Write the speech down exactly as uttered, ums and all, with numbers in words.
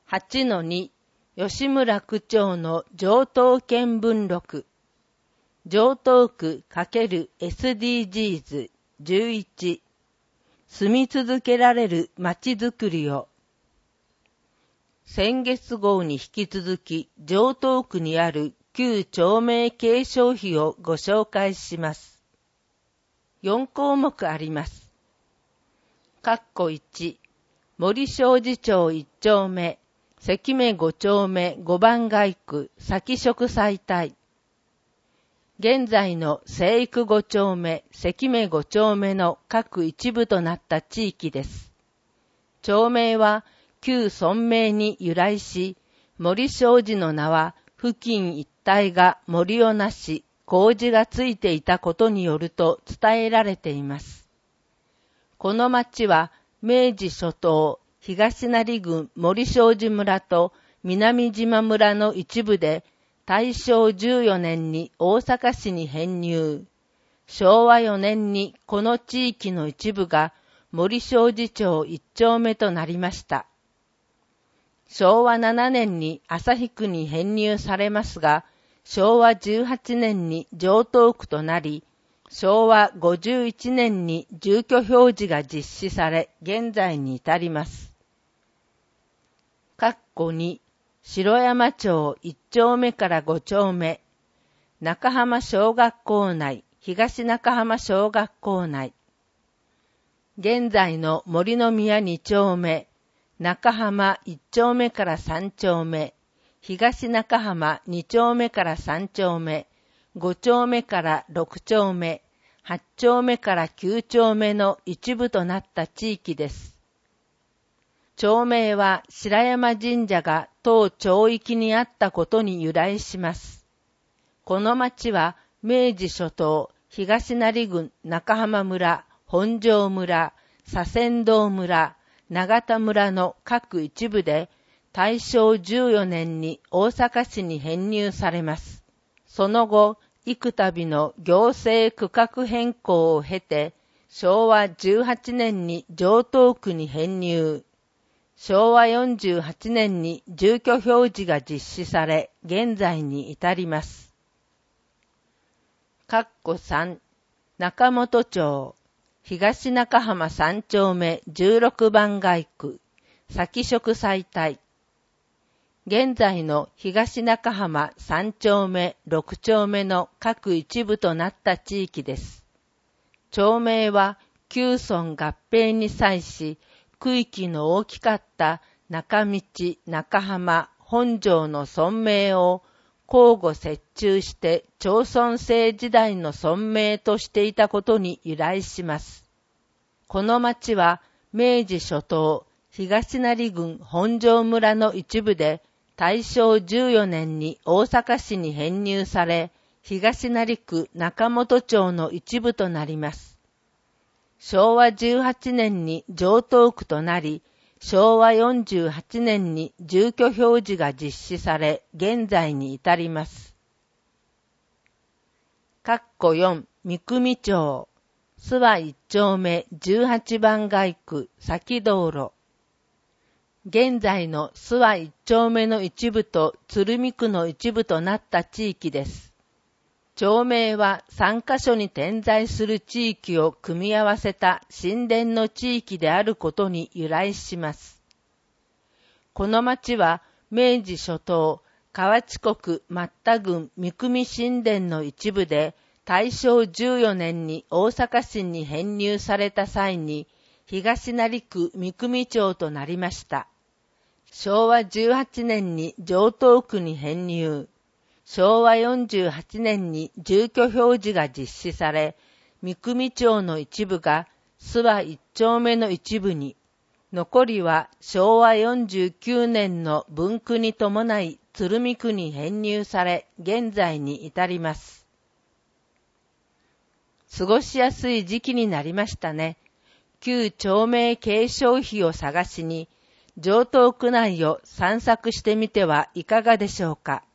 はちのに 吉村区長の城東見聞録城東区×エスディージーズじゅういち住み続けられるまちづくりを先月号に引き続き城東区にある旧町名継承碑をご紹介します。よんこうもくあります。括弧いち森正寺町いっちょうめ関目ごちょうめごばん街区先食祭隊現在の生育ごちょうめ関目ごちょうめの各一部となった地域です。町名は旧村名に由来し、森正寺の名は付近一帯が森をなし、麹がついていたことによると伝えられています。この町は明治初頭、東成郡森正寺村と南島村の一部で大正じゅうよねんに大阪市に編入。昭和よねんにこの地域の一部が森正寺町一丁目となりました。昭和ななねんに旭区に編入されますが、昭和じゅうはちねんに城東区となり、昭和ごじゅういちねんに住居表示が実施され、現在に至ります。括弧に城山町いっちょうめからごちょうめ、中浜小学校内、東中浜小学校内。現在の森の宮にちょうめ、中浜いっちょうめからさんちょうめ、東中浜にちょうめからさんちょうめ、ごちょうめからろくちょうめ、はちちょうめからきゅうちょうめの一部となった地域です。町名は白山神社が当町域にあったことに由来します。この町は明治初頭、東成郡中浜村、本庄村、左仙道村、長田村の各一部で大正じゅうよねんに大阪市に編入されます。その後、幾度の行政区画変更を経て、昭和じゅうはちねんに城東区に編入。昭和よんじゅうはちねんに住居表示が実施され、現在に至ります。括弧さん、中本町、東中浜さんちょうめじゅうろくばん街区、先食祭隊。現在の東中浜さんちょうめろくちょうめの各一部となった地域です。町名は旧村合併に際し、区域の大きかった中道、中浜、本庄の村名を交互折衷して町村制時代の村名としていたことに由来します。この町は明治初頭、東成郡本庄村の一部で大正じゅうよねんに大阪市に編入され、東成区中本町の一部となります。昭和じゅうはちねんに城東区となり、昭和よんじゅうはちねんに住居表示が実施され、現在に至ります。括弧よん、三組町、諏訪一丁目じゅうはちばん街区、先道路。現在の諏訪一丁目の一部と鶴見区の一部となった地域です。町名はさんカ所に点在する地域を組み合わせた神殿の地域であることに由来します。この町は明治初頭、河内国松田郡三組神殿の一部で大正じゅうよねんに大阪市に編入された際に東成区三組町となりました。昭和じゅうはちねんに城東区に編入。昭和よんじゅうはちねんに住居表示が実施され、三組町の一部が諏訪一丁目の一部に、残りは昭和よんじゅうきゅうねんの分区に伴い鶴見区に編入され、現在に至ります。過ごしやすい時期になりましたね。旧町名継承碑を探しに、城東区内を散策してみてはいかがでしょうか。